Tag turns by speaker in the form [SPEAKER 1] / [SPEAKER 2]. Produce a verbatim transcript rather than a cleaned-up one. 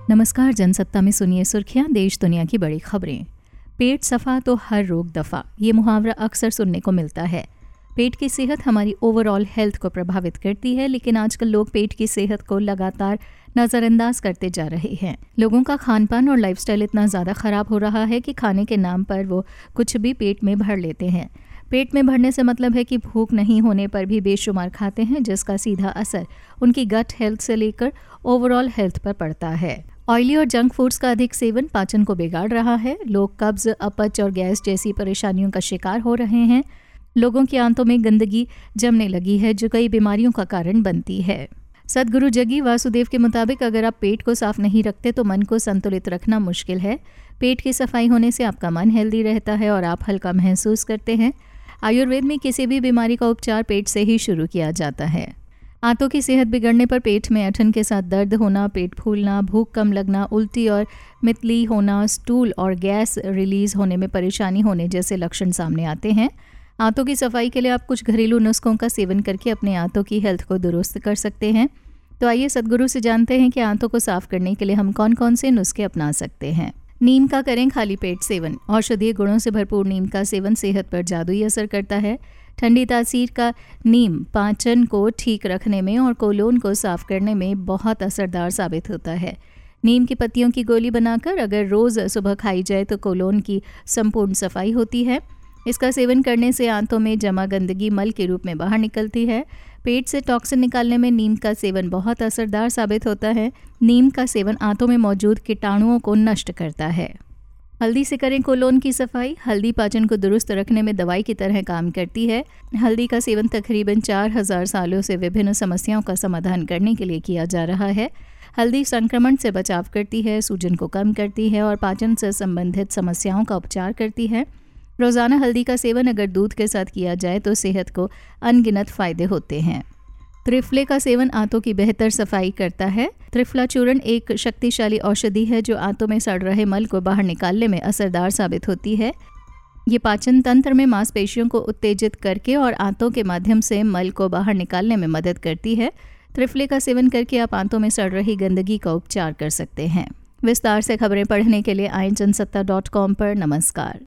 [SPEAKER 1] नमस्कार, जनसत्ता में सुनिए सुर्खियां, देश दुनिया की बड़ी खबरें। पेट सफा तो हर रोग दफा, ये मुहावरा अक्सर सुनने को मिलता है। पेट की सेहत हमारी ओवरऑल हेल्थ को प्रभावित करती है, लेकिन आजकल लोग पेट की सेहत को लगातार नज़रअंदाज करते जा रहे हैं। लोगों का खान पान और लाइफस्टाइल इतना ज़्यादा खराब हो रहा है कि खाने के नाम पर वो कुछ भी पेट में भर लेते हैं। पेट में भरने से मतलब है कि भूख नहीं होने पर भी बेशुमार खाते हैं, जिसका सीधा असर उनकी गट हेल्थ से लेकर ओवरऑल हेल्थ पर पड़ता है। ऑयली और जंक फूड्स का अधिक सेवन पाचन को बिगाड़ रहा है। लोग कब्ज, अपच और गैस जैसी परेशानियों का शिकार हो रहे हैं। लोगों की आंतों में गंदगी जमने लगी है, जो कई बीमारियों का कारण बनती है। सद्गुरु जग्गी वासुदेव के मुताबिक अगर आप पेट को साफ नहीं रखते तो मन को संतुलित रखना मुश्किल है। पेट की सफाई होने से आपका मन हेल्दी रहता है और आप हल्का महसूस करते हैं। आयुर्वेद में किसी भी बीमारी का उपचार पेट से ही शुरू किया जाता है। आंतों की सेहत बिगड़ने पर पेट में ऐंठन के साथ दर्द होना, पेट फूलना, भूख कम लगना, उल्टी और मितली होना, स्टूल और गैस रिलीज होने में परेशानी होने जैसे लक्षण सामने आते हैं। आंतों की सफाई के लिए आप कुछ घरेलू नुस्खों का सेवन करके अपने आंतों की हेल्थ को दुरुस्त कर सकते हैं। तो आइए सद्गुरु से जानते हैं कि आंतों को साफ करने के लिए हम कौन कौन से नुस्खे अपना सकते हैं। नीम का करें खाली पेट सेवन। औषधीय गुणों से भरपूर नीम का सेवन सेहत पर जादुई असर करता है। ठंडी तासीर का नीम पाचन को ठीक रखने में और कोलोन को साफ करने में बहुत असरदार साबित होता है। नीम की पत्तियों की गोली बनाकर अगर रोज़ सुबह खाई जाए तो कोलोन की संपूर्ण सफाई होती है। इसका सेवन करने से आंतों में जमा गंदगी मल के रूप में बाहर निकलती है। पेट से टॉक्सिन निकालने में नीम का सेवन बहुत असरदार साबित होता है। नीम का सेवन आंतों में मौजूद कीटाणुओं को नष्ट करता है। हल्दी से करें कोलोन की सफाई। हल्दी पाचन को दुरुस्त रखने में दवाई की तरह काम करती है। हल्दी का सेवन तकरीबन चार हजार सालों से विभिन्न समस्याओं का समाधान करने के लिए किया जा रहा है। हल्दी संक्रमण से बचाव करती है, सूजन को कम करती है और पाचन से संबंधित समस्याओं का उपचार करती है। रोज़ाना हल्दी का सेवन अगर दूध के साथ किया जाए तो सेहत को अनगिनत फायदे होते हैं। त्रिफले का सेवन आंतों की बेहतर सफाई करता है। त्रिफला चूर्ण एक शक्तिशाली औषधि है जो आंतों में सड़ रहे मल को बाहर निकालने में असरदार साबित होती है। ये पाचन तंत्र में मांसपेशियों को उत्तेजित करके और आंतों के माध्यम से मल को बाहर निकालने में मदद करती है। त्रिफले का सेवन करके आप आंतों में सड़ रही गंदगी का उपचार कर सकते हैं। विस्तार से खबरें पढ़ने के लिए आए जनसत्ता डॉट कॉम पर। नमस्कार।